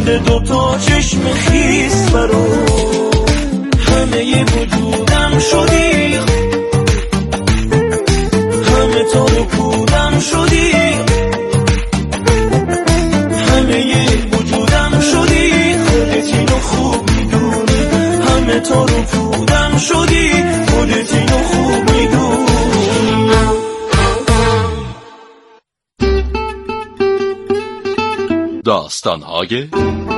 شده دوتا چشم خیس برام، همه ی وجودم شدی، همه تو رو پودم شدی، همه ی وجودم شدی، خودت اینو خوب میدونی، همه تو رو پودم شدی، خودت اینو خوب میدونی. داستان‌های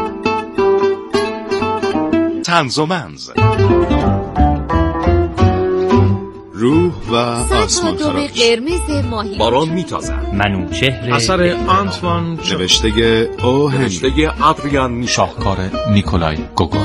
طنز و منز. روح و آسمان خرابش، قرمز ماهی باران میتازد. منوچهر، اثر آنتوان نوشته آدریان، شاهکار نیکولای گوگول.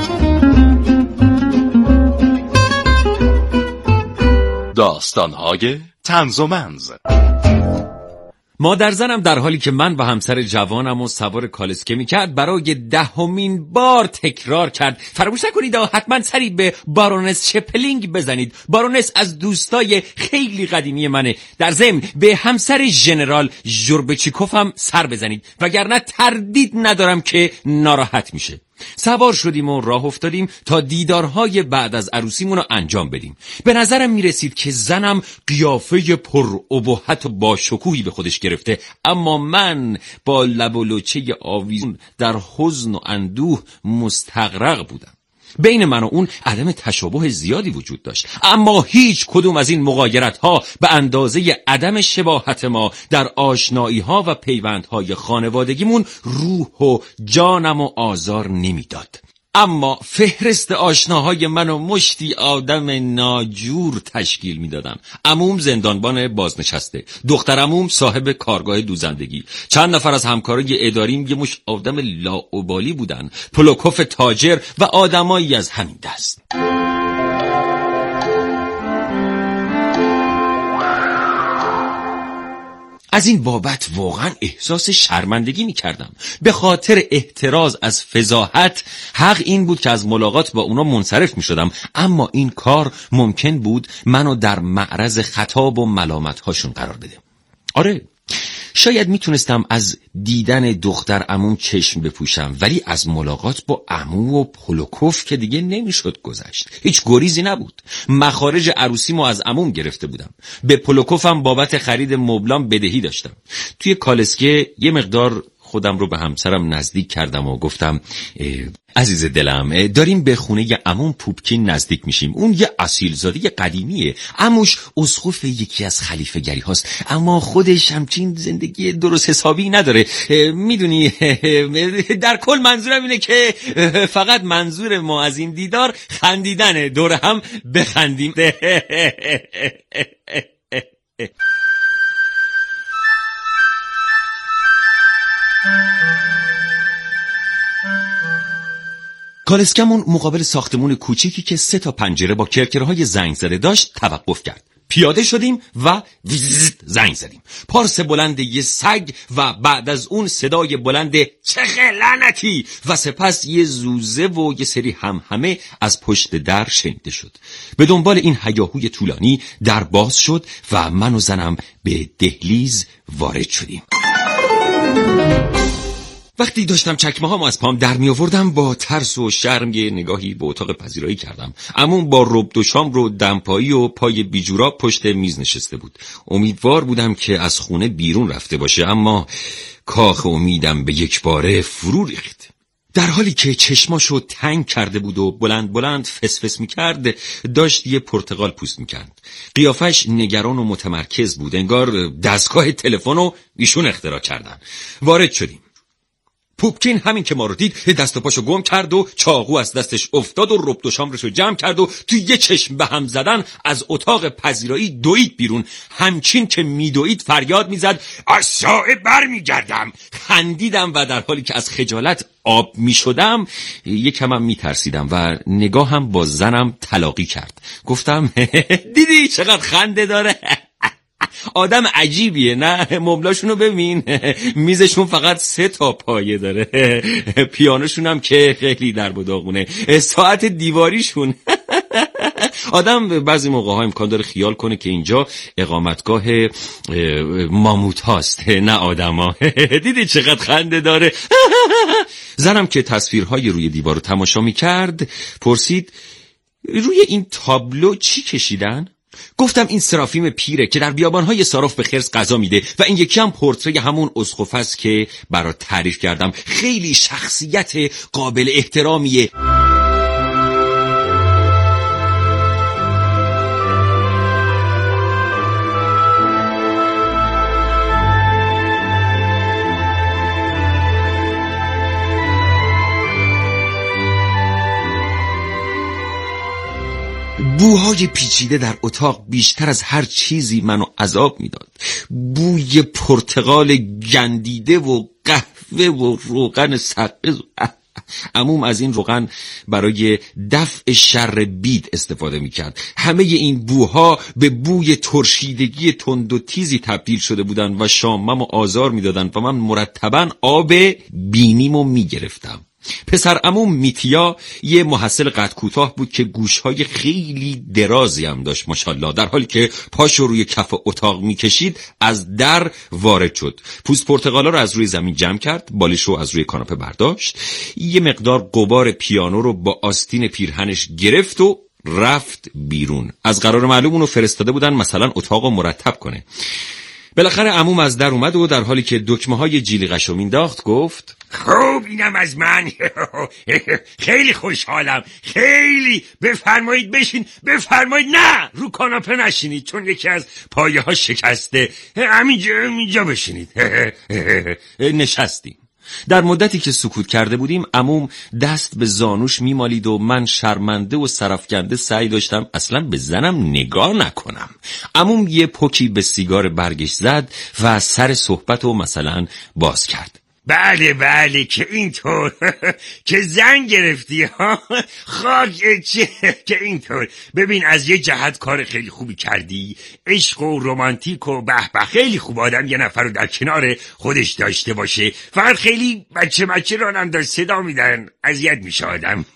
داستان‌های طنز و منز. مادر زنم در حالی که من و همسر جوانم و سوار کالسکه میکرد برای 10مین بار تکرار کرد فراموش نکنید حتما سری به بارونس چپلینگ بزنید. بارونس از دوستای خیلی قدیمی منه. در ضمن به همسر ژنرال ژوربچیکوف هم سر بزنید وگرنه تردید ندارم که ناراحت میشه. سوار شدیم و راه افتادیم تا دیدارهای بعد از عروسیمون رو انجام بدیم. به نظرم میرسید که زنم قیافه پر ابهت و با شکوهی به خودش گرفته، اما من با لب و لوچه آویزون در حزن و اندوه مستغرق بودم. بین من و اون عدم تشابه زیادی وجود داشت، اما هیچ کدوم از این مغایرت ها به اندازه عدم شباهت ما در آشنایی ها و پیوندهای خانوادگیمون روح و جانم و آزار نمیداد. اما فهرست آشناهای من و مشتی آدم ناجور تشکیل میدادن. عموم زندانبان بازنشسته، دختر عموم صاحب کارگاه دوزندگی، چند نفر از همکارای اداریم یه مش آدم لاابالی بودن، پلوکوف تاجر و آدمایی از همین دست. از این بابت واقعا احساس شرمندگی می کردم. به خاطر احتراز از فضاحت حق این بود که از ملاقات با اونا منصرف می شدم، اما این کار ممکن بود منو در معرض خطاب و ملامت هاشون قرار بده. آره، شاید میتونستم از دیدن دختر عموم چشم بپوشم، ولی از ملاقات با عمو و پلوکوف که دیگه نمیشد گذشت. هیچ گریزی نبود. مخارج عروسیمو از عموم گرفته بودم. به پلوکوفم بابت خرید مبلام بدهی داشتم. توی کالسکه یه مقدار خودم رو به همسرم نزدیک کردم و گفتم عزیز دلم، داریم به خونه عموم پوپکین نزدیک میشیم. اون یه اصیلزاده قدیمیه. عموش اسقف یکی از خلیفه گری هاست، اما خودش همچین زندگی درست حسابی نداره. میدونی در کل منظورم اینه که فقط منظور ما از این دیدار خندیدنه، دور هم بخندیم. کالسکمون مقابل ساختمون کوچیکی که 3 پنجره با کرکرهای زنگ زده داشت توقف کرد. پیاده شدیم و زنگ زدیم. پارس بلند یه سگ و بعد از اون صدای بلند چه لعنتی و سپس یه زوزه و یه سری همهمه از پشت در شنیده شد. به دنبال این هیاهوی طولانی در باز شد و من و زنم به دهلیز وارد شدیم. وقتی داشتم چکمه هامو از پام در می آوردم با ترس و شرم یه نگاهی به اتاق پذیرایی کردم. عموم با رب و شام رو دمپایی و پای بیجورا پشت میز نشسته بود. امیدوار بودم که از خونه بیرون رفته باشه، اما کاخ امیدم به یک باره فرو ریخت. در حالی که چشماشو تنگ کرده بود و بلند بلند فسفس میکرد، داشت یه پرتقال پوست میکرد. قیافش نگران و متمرکز بود، انگار دستگاه تلفنو ایشون اختراع کردن. وارد شدیم. پوپکین همین که ما رو دید دست و پاشو گم کرد و چاقو از دستش افتاد و ربط و شامرشو جمع کرد و توی یه چشم به هم زدن از اتاق پذیرایی دوید بیرون. همچین که میدوید فریاد میزد از سایه بر میگردم. خندیدم و در حالی که از خجالت آب میشدم یکم میترسیدم و نگاهم با زنم تلاقی کرد. گفتم دیدی چقدر خنده داره؟ آدم عجیبیه نه؟ مبلاشونو ببین، میزشون فقط 3 پایه داره، پیانوشون هم که خیلی درب و داغونه، ساعت دیواریشون آدم بعضی موقع ها امکان داره خیال کنه که اینجا اقامتگاه ماموت هاست نه آدم ها. دیدی چقدر خنده داره. زنم که تصویرهای روی دیوار رو تماشا می کرد پرسید روی این تابلو چی کشیدن؟ گفتم این سرافیم پیره که در بیابانهای ساراف به خرس غذا میده و این یکی هم پورتری همون اسقف است که برات تعریف کردم. خیلی شخصیت قابل احترامیه. بوهای پیچیده در اتاق بیشتر از هر چیزی منو عذاب میداد. بوی پرتقال گندیده و قهوه و روغن سقز. عموم از این روغن برای دفع شر بید استفاده میکرد. همه این بوها به بوی ترشیدگی تند و تیزی تبدیل شده بودن و شاممو آزار میدادن و من مرتباً آب بینیمو میگرفتم. پسر عموم میتیا یه محصل قد کوتاه بود که گوشهای خیلی درازی هم داشت ماشاءالله. در حالی که پاشو روی کف اتاق میکشید از در وارد شد. پوست پرتقالا رو از روی زمین جمع کرد، بالشو از روی کاناپه برداشت، یه مقدار غبار پیانو رو با آستین پیرهنش گرفت و رفت بیرون. از قرار معلوم اونو فرستاده بودن مثلا اتاقو مرتب کنه. بالاخره عموم از در اومد و در حالی که دکمه‌های جیلیقشو مینداخت گفت خوب اینم از من. خیلی خوشحالم. خیلی. بفرمایید بشین. بفرمایید. نه رو کاناپه نشینید چون یکی از پایه ها شکسته. همینجا بشینید. نشستیم. در مدتی که سکوت کرده بودیم عموم دست به زانوش میمالید و من شرمنده و سرفکنده سعی داشتم اصلا به زنم نگاه نکنم. عموم یه پوکی به سیگار برگش زد و سر صحبت و مثلا باز کرد. بله که اینطور. که زن گرفتی ها. خاک چه که اینطور. ببین از یه جهت کار خیلی خوبی کردی. عشق و رومانتیک و به خیلی خوب آدم یه نفر رو در کنار خودش داشته باشه. فقط خیلی بچه رانم داشت صدا میدن اذیت میشه آدم.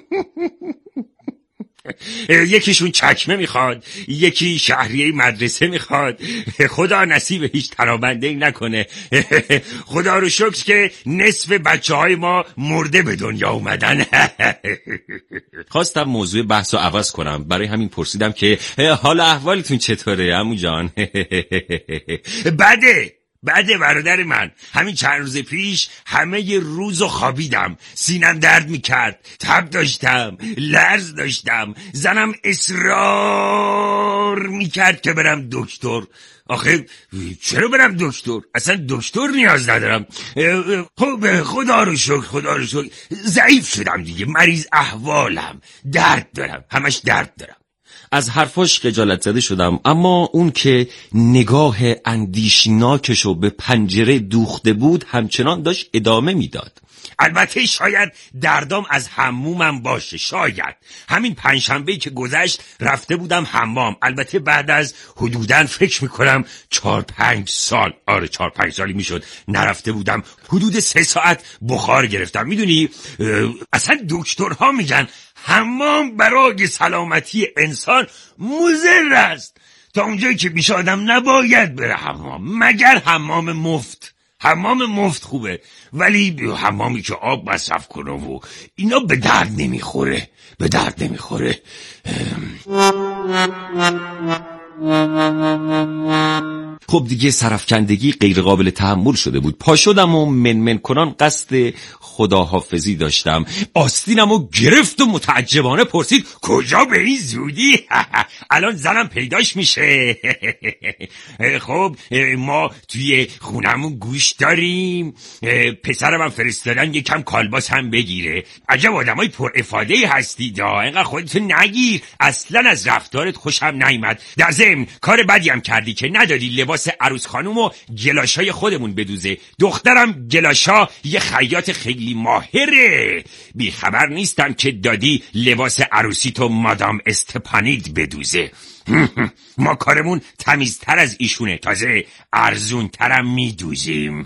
یکیشون چکمه میخواد، یکی شهریه مدرسه میخواد. خدا نصیب هیچ ترابنده‌ای نکنه. خدا رو شکر که نصف بچه‌های ما مرده به دنیا اومدن. خواستم موضوع بحث رو عوض کنم، برای همین پرسیدم که حال احوالتون چطوره عمو جان؟ بده برادر من. همین چند روز پیش همه روزو خوابیدم. سینم درد میکرد، تب داشتم، لرز داشتم. زنم اصرار میکرد که برم دکتر. آخه چرا برم دکتر؟ اصلا دکتر نیاز ندارم. خب خدا رو شکر ضعیف شدم دیگه. مریض احوالم. درد دارم، همش درد دارم. از حرفاش خجالت زده شدم، اما اون که نگاه اندیشناکشو به پنجره دوخته بود همچنان داشت ادامه میداد. البته شاید دردام از حمومم باشه. شاید همین پنجشنبه‌ای که گذشت رفته بودم حمام. البته بعد از حدوداً فکر میکنم 4-5 سال. آره 4-5 سالی میشد نرفته بودم. حدود 3 ساعت بخار گرفتم. میدونی اصلا دکترها میگن حمام برای سلامتی انسان مضر است. تا اونجایی که میشه آدم نباید بره حمام مگر حمام مفت. حمام مفت خوبه ولی حمامی که آب مصرف کنه و اینا به درد نمیخوره. خب دیگه سرفکندگی غیر قابل تحمل شده بود. پا شدم و من کنان قصد خداحافظی داشتم. آستینمو گرفت و متعجبانه پرسید کجا به این زودی؟ الان زنم پیداش میشه. خب ما توی خونمون گوش داریم. پسرم هم فرستادن یکم کالباس هم بگیره. عجب آدمای پر افاده هستی. اینقدر خودتو نگیر. اصلا از رفتارت خوشم نیامد. در ضمن کار بدی هم کردی که ندادی لباس عروس خانوم و گلاشای خودمون بدوزه. دخترم گلاشا یه خیاط خیلی ماهره. بی خبر نیستم که دادی لباس عروسی تو مادام استپانید بدوزه. ما کارمون تمیزتر از ایشونه. تازه ارزونترم میدوزیم.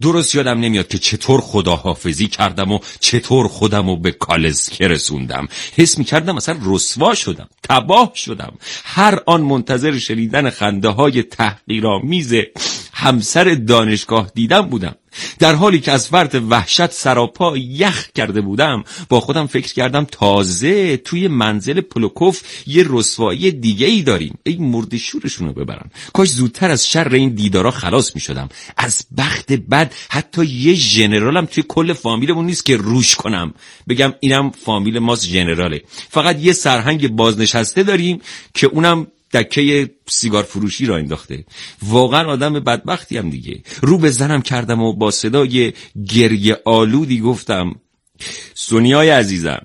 درست یادم نمیاد که چطور خداحافظی کردم و چطور خودم رو به کالسکه رسوندم. حس میکردم اصلا رسوا شدم، تباه شدم. هر آن منتظر شنیدن خنده های تحقیرآمیز همسر دانشگاه دیدم بودم. در حالی که از فرط وحشت سراپا یخ کرده بودم، با خودم فکر کردم تازه توی منزل پولوکوف یه رسوایی دیگه ای داریم. ای مرد شورشونو ببرن. کاش زودتر از شر این دیدارا خلاص می شدم. از بخت بد حتی یه ژنرالم توی کل فامیلمون نیست که روش کنم بگم اینم فامیل ماست ژنراله. فقط یه سرهنگ بازنشسته داریم که اونم دکه سیگار فروشی را انداخته. واقعا آدم بدبختی هم دیگه. رو به زنم کردم و با صدای گریه آلودی گفتم سونیای عزیزم،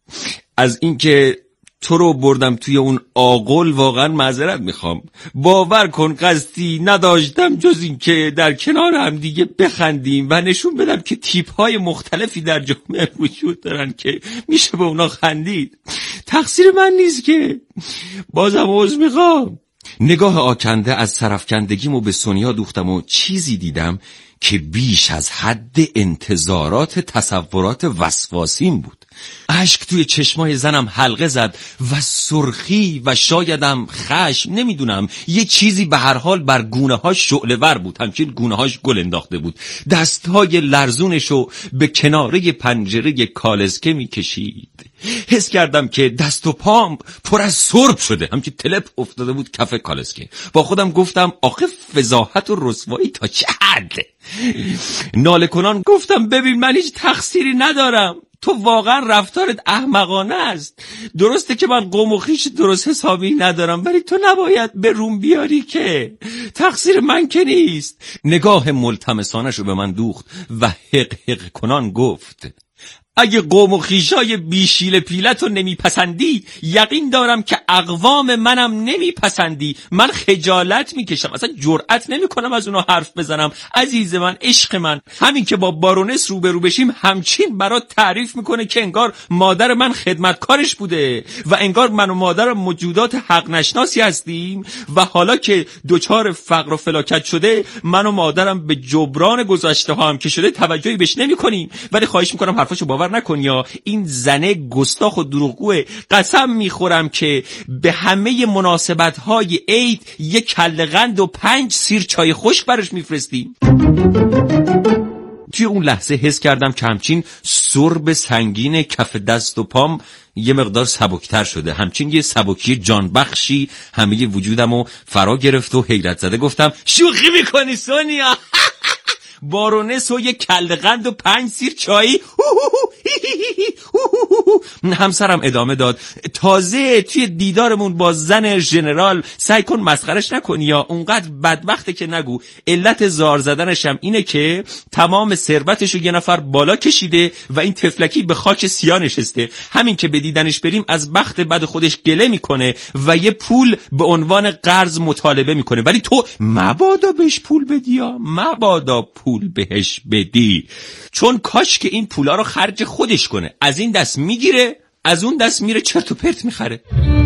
از اینکه تو رو بردم توی اون آغل واقعا معذرت میخوام. باور کن قصدی نداشتم جز این که در کنار هم دیگه بخندیم و نشون بدم که تیپ های مختلفی در جامعه وجود دارن که میشه به اونا خندید. تقصیر من نیست که. بازم عذر میخوام. نگاه آکنده از سرفکندگیمو به سونیا دوختم و چیزی دیدم که بیش از حد انتظارات تصورات وسواسیم بود. اشک توی چشمای زنم حلقه زد و سرخی و شایدم خشم، نمیدونم، یه چیزی به هر حال بر گونه هاش شعله ور بود. همچنین گونه هاش گل انداخته بود. دستهای لرزونشو به کناره پنجره کالسکه میکشید. حس کردم که دست و پام پر از سرب شده، همچنین تلپ افتاده بود کف کالسکه. با خودم گفتم آخه فضاحت و رسوایی تا چه حد. ناله کنان گفتم ببین من هیچ تقصیری ندارم. تو واقعا رفتارت احمقانه است. درسته که من قوم و خویش درست حسابی ندارم، ولی تو نباید به روم بیاری که تقصیر من که نیست. نگاه ملتمسانش رو به من دوخت و حق حق کنان گفت اگه قوم و خویشای بیشیل پیلت رو نمیپسندی، یقین دارم که اقوام منم نمیپسندی. من خجالت میکشم، اصلا جرأت نمیکنم از اونا حرف بزنم. عزیز من، عشق من، همین که با بارونس روبرو بشیم همچین برات تعریف میکنه که انگار مادر من خدمتکارش بوده و انگار من و مادر موجودات حق نشناسی هستیم و حالا که دوچار فقر و فلاکت شده من و مادرم به جبران گذشته ها هم که شده توجهی بهش نمیکنیم. ولی خواهش میکنم حرفاشو باور نکن یا این زنه گستاخ و دروغگوه. قسم میخورم که به همه مناسبت‌های عید یک کله قند و 5 سیر چای خشک برش میفرستیم. توی اون لحظه حس کردم که همچین سرب سنگین کف دست و پام یه مقدار سبکتر شده. همچین یه سبکی جانبخشی همه وجودمو فرا گرفت و حیرت زده گفتم شوخی میکنی سونیا؟ بارونس و یه کله قند و 5 سیر چایی؟ همسرم ادامه داد تازه توی دیدارمون با زن ژنرال سعی کن مسخرش نکنی یا اونقدر بدبخته که نگو. علت زار زدنشم اینه که تمام ثروتشو یه نفر بالا کشیده و این تفلکی به خاک سیاه نشسته. همین که به دیدنش بریم از بخت بد خودش گله میکنه و یه پول به عنوان قرض مطالبه میکنه، ولی تو مبادا بهش پول بدی یا مبادا پول بهش بدی، چون کاش که این پولا رو خرج خودش کنه. از این دست میگیره از اون دست میره چرت و پرت میخره.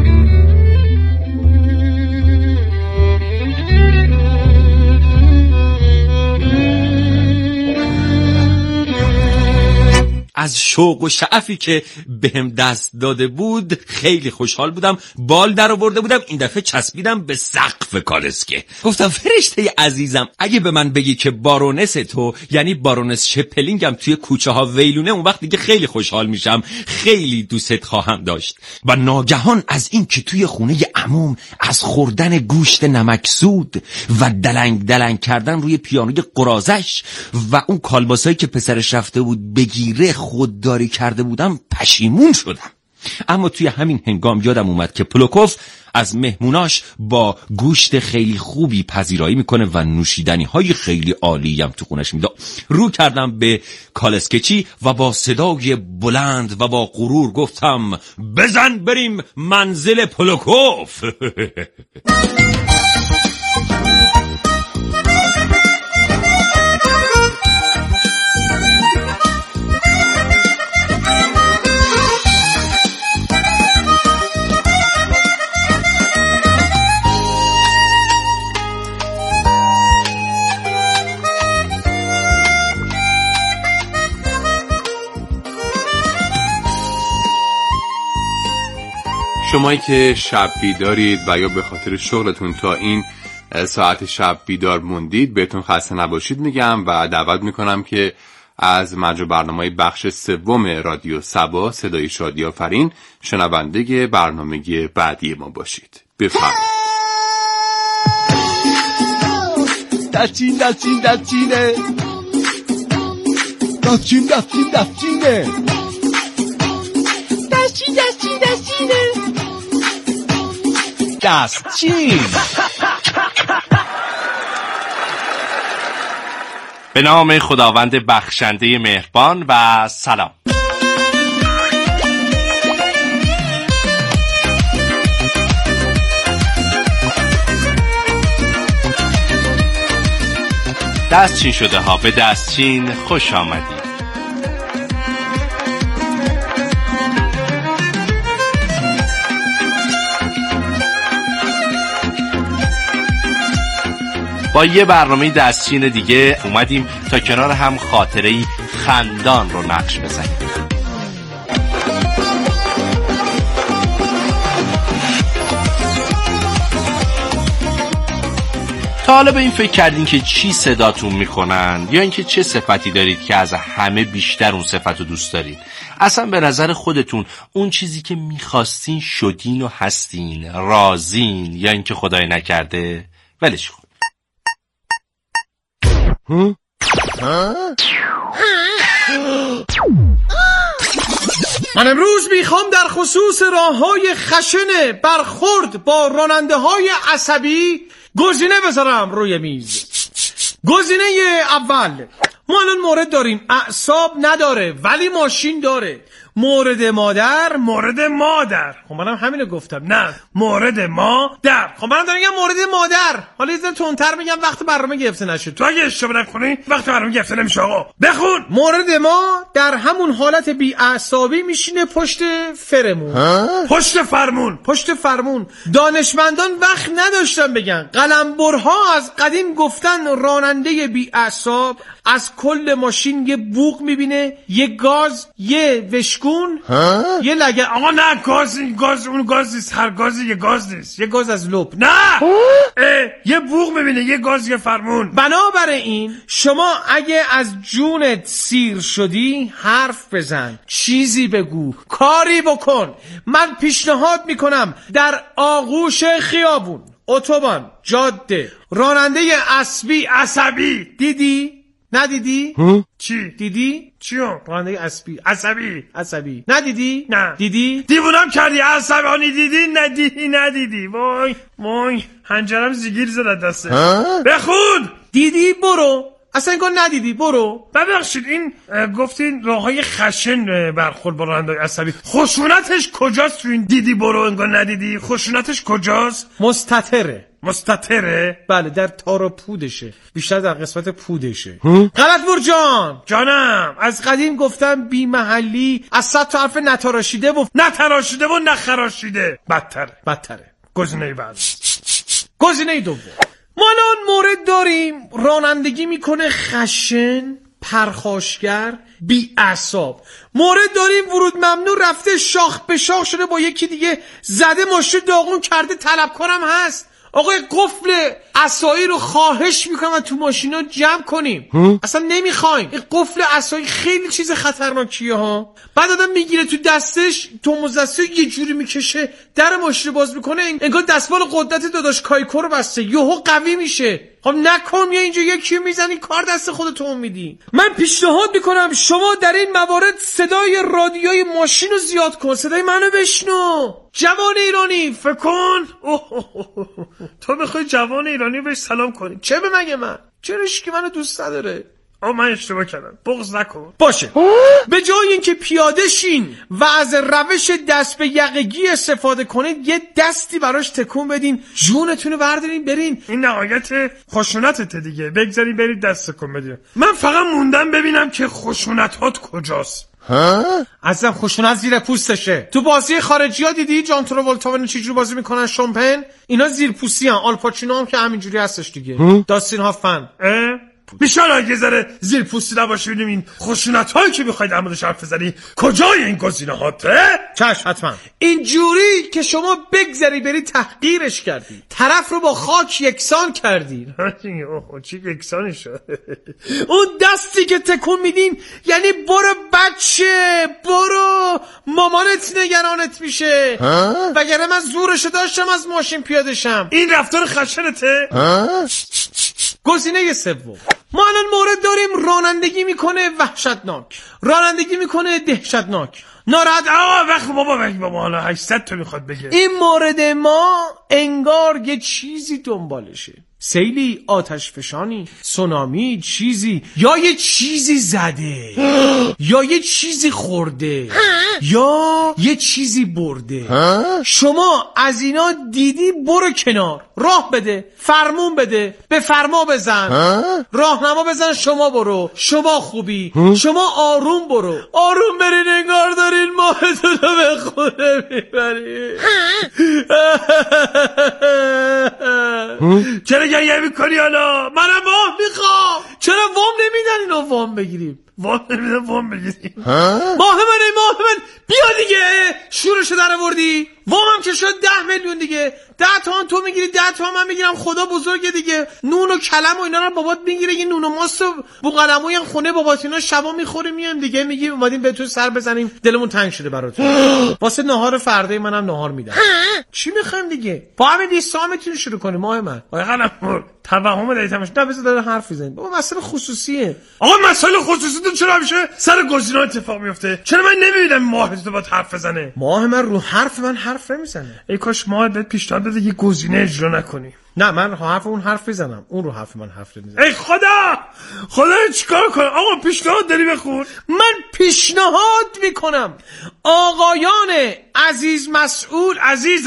از شوق و شعفی که بهم دست داده بود خیلی خوشحال بودم. بال در آورده بودم. این دفعه چسبیدم به سقف کالسکه. گفتم فرشته عزیزم اگه به من بگی که بارونس تو یعنی بارونس شپلینگم توی کوچه ها ویلونه، اون وقت دیگه خیلی خوشحال میشم، خیلی دوست خواهم داشت. و ناگهان از این که توی خونه عموم از خوردن گوشت نمکسود و دلنگ دلنگ کردن روی پیانوی قرازش و اون کالباسایی که پسرش رفته بود بگیره خودداری کرده بودم پشیمون شدم. اما توی همین هنگام یادم اومد که پولوکوف از مهموناش با گوشت خیلی خوبی پذیرایی میکنه و نوشیدنی های خیلی عالی هم تو خونش میده. رو کردم به کالسکچی و با صدای بلند و با غرور گفتم بزن بریم منزل پولوکوف. شمایی که شب بیدارید و یا به خاطر شغلتون تا این ساعت شب بیدار موندید بهتون خسته نباشید میگم و دعوت میکنم که از مجموع برنامه‌های بخش سوم رادیو صبا صدای شادی آفرین شنونده برنامه بعدی ما باشید. بفرمایید. دستچین دستچین دستچینه دستچین دستچین دستچینه دستچین دستچین دستچینه دستچین. به نام خداوند بخشنده مهربان و سلام. دستچین شده ها، به دستچین خوش آمدید. با یه برنامه دستچین دیگه اومدیم تا کنار هم خاطره‌ای خندان رو نقش بزنیم. تا حالا به این فکر کردین که چی صداتون میکنن یا اینکه چه صفتی دارید که از همه بیشتر اون صفت رو دوست دارید؟ اصلا به نظر خودتون اون چیزی که میخواستین شدین و هستین، راضین یا اینکه خدای نکرده ولش کن. من امروز میخوام در خصوص راه‌های خشن برخورد با راننده‌های عصبی گزینه بذارم روی میز. گزینه اول، ما الان مورد داریم اعصاب نداره ولی ماشین داره. مورد مادر، مورد مادر. خب منم همینو گفتم. نه، مورد مادر. خب منم دارم میگم مورد مادر. حالا یه ذره تندتر میگم وقت برنامه گرفته نشه. تو اگه اشتباه نکنی وقت برنامه گرفته نمیشه. آقا بخون. مورد ما در همون حالت بی‌عصابی میشینه پشت فرمون. پشت فرمون. پشت فرمون. دانشمندان وقت نداشتن بگن. قلمبرها از قدیم گفتن راننده بی‌عصاب از کل ماشین یه بوق میبینه، یه گاز، یه وشکون، یه لگه. آقا نه، گاز اون گاز نیست. هر گازی یه گاز نیست. یه گاز از لب. نه، یه بوق میبینه، یه گاز، یه فرمون. بنابراین شما اگه از جونت سیر شدی حرف بزن، چیزی بگو، کاری بکن. من پیشنهاد میکنم در آغوش خیابون، اتوبان، جاده، راننده عصبی دیدی؟ ندیدی؟ چی؟ دیدی؟ چیو؟ راننده عصبی ندیدی؟ نه. دیدی؟ دیوونم کردی. عصبانی دیدی؟ ندیدی. وای هنجرم زیگیر زد دسته. بخون. دیدی؟ برو. اصلا انگار ندیدی. برو. ببخشید این گفتین راههای خشن برخورد با راننده عصبی، خشونتش کجاست تو این دیدی برو انگار ندیدی؟ خشونتش کجاست؟ مستتره؟ بله، در تار و پودشه، بیشتر در قسمت پودشه. غلطپور جان. جانم. از قدیم گفتم بی محلی از 100 تا حرف نتراشیده و نخراشیده بدتره. گزینه بعد. گزینه دوم، ما الان مورد داریم رانندگی میکنه خشن، پرخاشگر، بی اعصاب. مورد داریم ورود ممنوع رفته شاخ به شاخ شده با یکی دیگه، زده ماشین داغون کرده، طلبکارم هست. آقا قفل عصایی رو خواهش میکنم تو ماشینا جمع کنیم. اصلا نمیخوایم. این قفل عصایی خیلی چیز خطرناکیه ها. بعد آدم میگیره تو دستش، تو دسته یه جوری میکشه در ماشین رو باز میکنه، انگار دستمال قدرت داداش کایکو رو بسته، یهو قوی میشه. خب نکن، یا اینجا یکی میزنی کار دست خودتون میدی. من پیشنهاد میکنم شما در این موارد صدای رادیوی ماشین رو زیاد کن، صدای منو بشنو. جوان ایرانی فکر کن. تو بخوای جوان ایرانی بهش سلام کنی، چه به مگه من؟ چرا که منو دوست نداره؟ من اشتباه کردم، بغض نکن. باشه، به جای اینکه پیاده شین و از روش دست به یقگی استفاده کنید، یه دستی براش تکون بدین، جونتونو بردارین برین. این نهایت خشونتته دیگه. بگذارین برید دست تکون بدین. من فقط موندم ببینم که خشونتات کجاست. اصلا خشونت زیر پوستشه. تو بازی خارجی ها دیدی جان تراولتا چجوری بازی میکنن؟ شامپن اینا زیر پوستی هن. آل پاچینو هم که همینجوری هستش دیگه. داستین هافمن بود. بیشتر اگه ذره زیر پوستی نباشه ببینیم این خشونت‌هایی که می‌خواید در موردش حرف بزنی کجای این گزینه‌هاته؟ چشم حتما. این جوری که شما بگذری بری تحقیرش کردی، طرف رو با خاک یکسان کردی. اوه چی یکسانی شد؟ اون دستی که تکون میدین یعنی برو بچه، برو مامانت نگرانت میشه، وگرنه من زورشو داشتم از ماشین پیاده شم. این رفتار خشنته؟ گزینه سوم، ما الان مورد داریم رانندگی میکنه وحشتناک، رانندگی میکنه دهشتناک، ناراحت. وقت بابا حالا 800 تا میخواد بگه. این مورد ما انگار یه چیزی دنبالشه، سیلی، آتش فشانی، سونامی، چیزی، یا یه چیزی زده یا یه چیزی خورده یا یه چیزی برده. شما از اینا دیدی برو کنار، راه بده، فرمون بده، به فرما بزن، راهنما بزن، شما برو، شما خوبی، شما آروم برو، آروم برین، انگار دارین ماهتون رو به خونه میبرین. چرا گریه میکنی حالا؟ منم وام میخوام. چرا وام نمیدن اینو وام بگیریم؟ وام نمیدن وام بگیریم. ماه من بیا دیگه، شورشو در آوردی. وامم که شد 10 میلیون دیگه، 10 تومن تو میگیری، 10 تومن من میگیرم. خدا بزرگه دیگه. نون و کلم و اینا رو بابات میگیره، یه نون و ماست و بوقلموی خونه بابات اینا شبا میخوره میایم دیگه، میگی اومدیم به تو سر بزنیم، دلمون تنگ شده برات. واسه نهار فردا منم نهار میدم. چی میخوایم دیگه؟ با همین دیسامتون شروع کنیم. ماه من آقا توهم دیتامش نه، بذار داره حرف بزنید. بابا مسئله خصوصیه. آقا مسئله خصوصی تو چرا میشه سر گزینه‌ها اتفاق میفته؟ چرا من نمیبینم ماه تو با حرف بزنه؟ ماه من رو حرف من حرف نمیزنه. ای کاش ماه بهت پیشنهاد بده یه گزینه اجرا نکنی. نه من حرف اون حرف بزنم، اون رو حرف من حرف نمیزنه. ای خدا چیکار کنم؟ آقا پیشنهاد داری بخون. من پیشنهاد میکنم آقایان عزیز مسئول،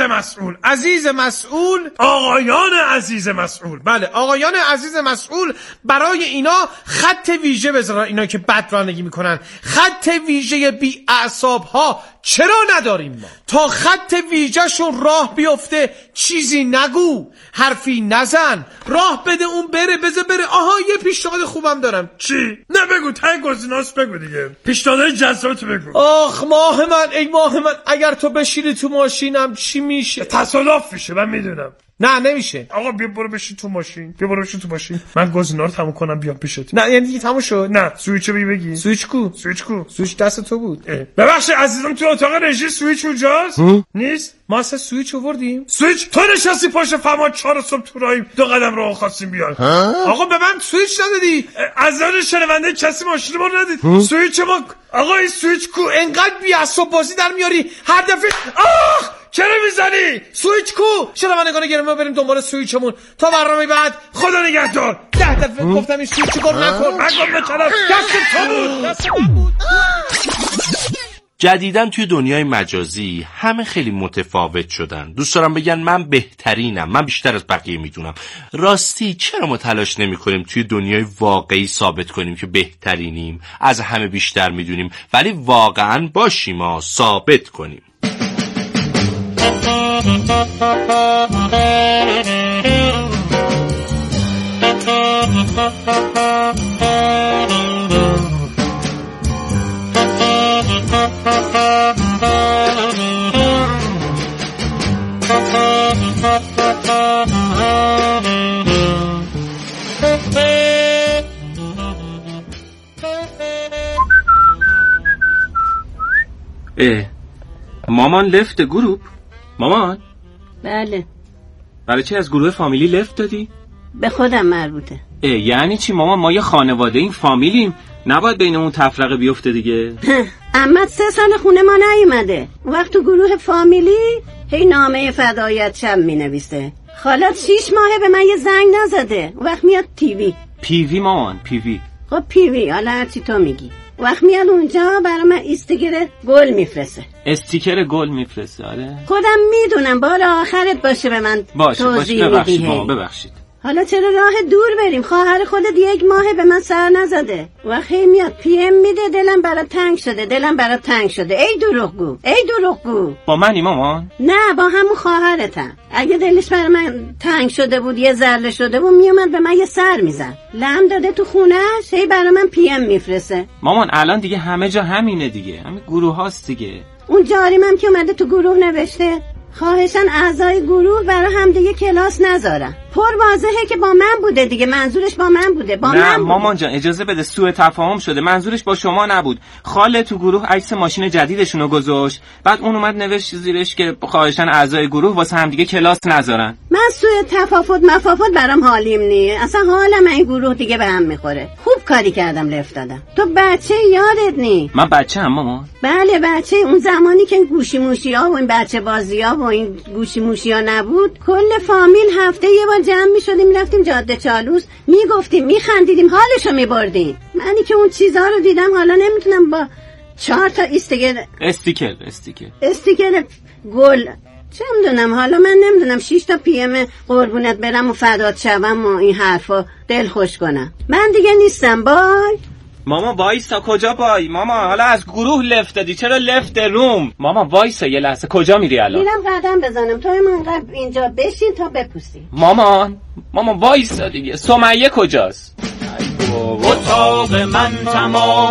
آقایان عزیز مسئول، بله آقایان عزیز مسئول، برای اینا خط ویژه بذارن. اینا که بد رانندگی میکنن خط ویژه بی اعصاب ها چرا نداریم ما؟ تا خط ویژه شون راه بیفته چیزی نگو، حرفی نزن، راه بده اون بره، بذار بره. آها یه پیشنهاد خوبم دارم. چی؟ نه بگو، تای گزینه‌اش بگو دیگه، پیشنهادهای جذابتو بگو. آخ ماه من، ای ماه من، اگر تو بشینی تو ماشینم چی میشه؟ تصادف میشه، من میدونم. نه نمیشه. آقا بیا برو بشین تو ماشین، من گزینه‌ها رو تموم کنم بیام پیشت. نه یعنی دیگه تموم شد. نه سوئیچو بگی. سوئیچ کو؟ سوئیچ دست تو بود. ببخشید عزیزم، تو اتاق رژی سوئیچ اونجاست؟ نیست. ما اصلا سوئیچ آوردیم. سوئیچ تو نشستی پشت فرمان 4 صبح تو راهیم، 2 قدم راه خواستیم بیان. آقا به من سوئیچ ندادی. از اون شنونده کسی ماشین ما ندید. سوئیچ ما آقا این سوئیچ کو؟ انقدر بی‌عصاب بازی در میاری هر دفعه. چرا میزنی؟ سوئیچ کو؟ شنوندگان گرامی، ما بریم دنبال سوئیچمون تا برنامه بعد. خدا نگهدار. 10 دفعه گفتم این سوئیچ کار نکن. دست من بود. جدیداً توی دنیای مجازی همه خیلی متفاوت شدن. دوست دارم بگن من بهترینم، من بیشتر از بقیه میدونم. راستی چرا ما تلاش نمی کنیم توی دنیای واقعی ثابت کنیم که بهترینیم، از همه بیشتر میدونیم، ولی واقعاً باشیم، ثابت کنیم. مامان لفت گروپ؟ مامان؟ بله. برای چی از گروه فامیلی لفت دادی؟ به خودم مربوطه. یعنی چی مامان؟ ما یه خانواده این فامیلیم، نباید بینمون تفرقه بیفته دیگه. عمت 3 سال خونه ما نیومده، وقت تو گروه فامیلی هی نامه فدایت شب مینویسه. خالات 6 ماهه به من یه زنگ نزده، وقت میاد پیوی مامان، پیوی. خب پیوی، حالا هرچی تو میگی. وقت میاد اونجا برای من استیکر گل میفرسته. استیکر گل میفرسته؟ آره خودم میدونم، بار آخرت باشه به من توضیح ببخشید مامان، ببخشید. حالا چرا راه دور بریم؟ خواهر خودت 1 ماه به من سر نزده و خیلی میاد پی ام میده دلم برات تنگ شده. ای دروغگو. با منی مامان؟ نه، با همون خواهرتم. اگه دلش برای من تنگ شده بود، یه ذره شده بود، میومد به من یه سر میزد. لم داده تو خونه‌اش، هی برای من پی ام میفرسته. مامان الان دیگه همه جا همینه دیگه، همین گروه هاست دیگه. اون جاریمم که اومده تو گروه نوشته خواهشاً اعضای گروه برای هم دیگه کلاس نذارن. پر واضحه که با من بوده دیگه، منظورش با من بوده. نه مامان جان اجازه بده، سوء تفاهم شده، منظورش با شما نبود. خاله تو گروه عکس ماشین جدیدشونو گذاشت، بعد اون اومد نوشت زیرش که خواهشاً اعضای گروه واسه هم دیگه کلاس نذارن. من سوء مفافت برام حالیم نی، اصلا حالم این گروه دیگه به هم میخوره. خوب کاری کردم لفت دادم. تو بچه یادت نی؟ من بچه هم مامان؟ بله بچه. اون زمانی که گوشی موشی ها و این بچه بازی ها و این گوشی موشی ها نبود، کل فامیل هفته یه بار جمع میشدیم، میرفتیم جاده چالوس، میگفتیم، میخندیدیم، حالشو میبردیم. منی که اون چیزها رو دیدم حالا نمیتونم با 4 تا استیکر گل چه میدونم، حالا من نمیدونم 6 تا پی ام قربونت برم و فدات شوم و این حرفا دل خوش کنم. من دیگه نیستم. بای ماما. وایسا. کجا بای ماما؟ حالا از گروه لفت دادی، چرا لفت روم؟ ماما وایسا یه لحظه، کجا میری الان؟ میرم قدم بزنم، تو من اینجا بشین تا بپوسی. ماما وایسا دیگه. سمیه کجاست؟ اتاق من تمام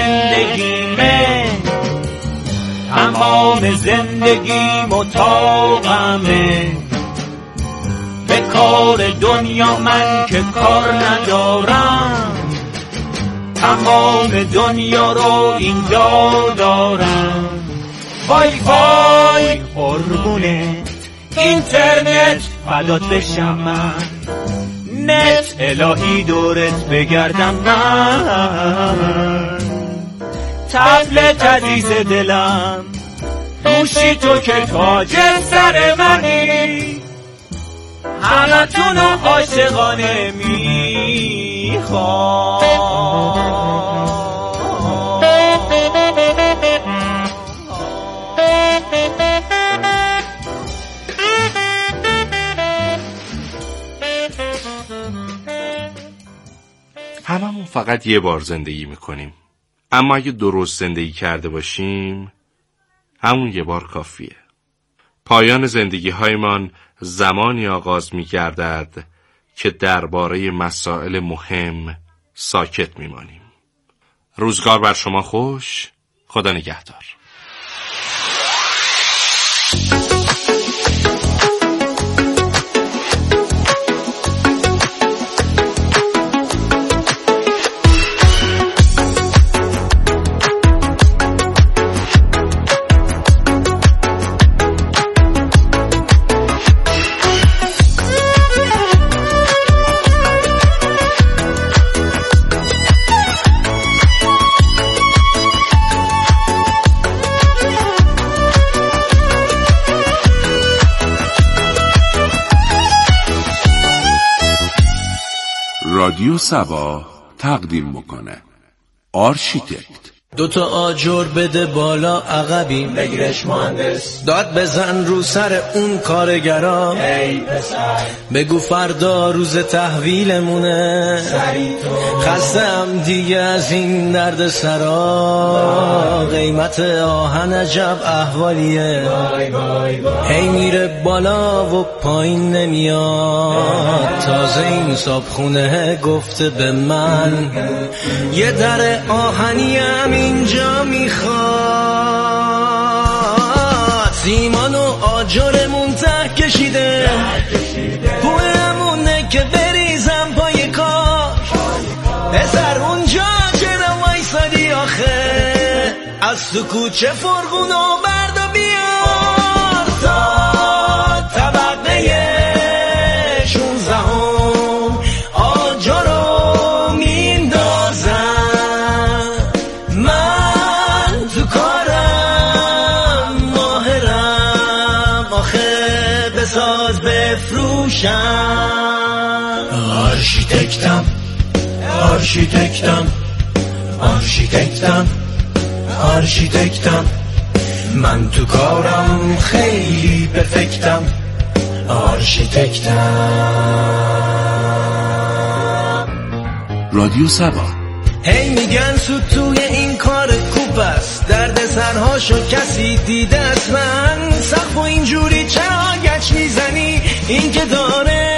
زندگیم اتاقمه، به کار دنیا من که کار ندارم، تمام دنیا رو اینجا دارم. وای وای قربونت اینترنت، فدات بشم من، نت الهی دورت بگردم من، تبلت عزیز دلم، گوشی تو که تاج سر منی، همتونو عاشقانه میخوام. هممون فقط یه بار زندگی میکنیم، اما اگه درست زندگی کرده باشیم همون یه بار کافیه. پایان زندگی هایمان زمانی آغاز میگردد که درباره مسائل مهم ساکت میمانیم. روزگار بر شما خوش. خدا نگهدار. رادیو سبا تقدیم میکنه آرشیتکت. 2 آجر بده بالا عقبیم، بگیرش مهندس، داد بزن رو سر اون کارگرا، ای پسر بگو فردا روز تحویلمونه، خستم دیگه از این درد سرا، قیمت آهن عجب احوالیه، هی میره بالا و پایین نمیاد، تازه این صابخونه گفته به من یه در آهنیم اینجا میخواد، سیمان و آجرمون ته کشیده، پولمونه که بریزم پای کار، پسر اونجا چرا وایسادی آخه، از تو کوچه فرغونو بردا بیار، تا طبقه 16 آجرو میندازم، من تو کارم ماهرم، آخه بساز بفروشم، آرشیتکتم، من تو کارم خیلی پرفکتم، آرشیتکتم. رادیو سبا. هی میگن سود توی این کار کوب است، درد سرهاشو کسی دیده است؟ من سقف و اینجوری چرا گچ میزنی؟ این که داره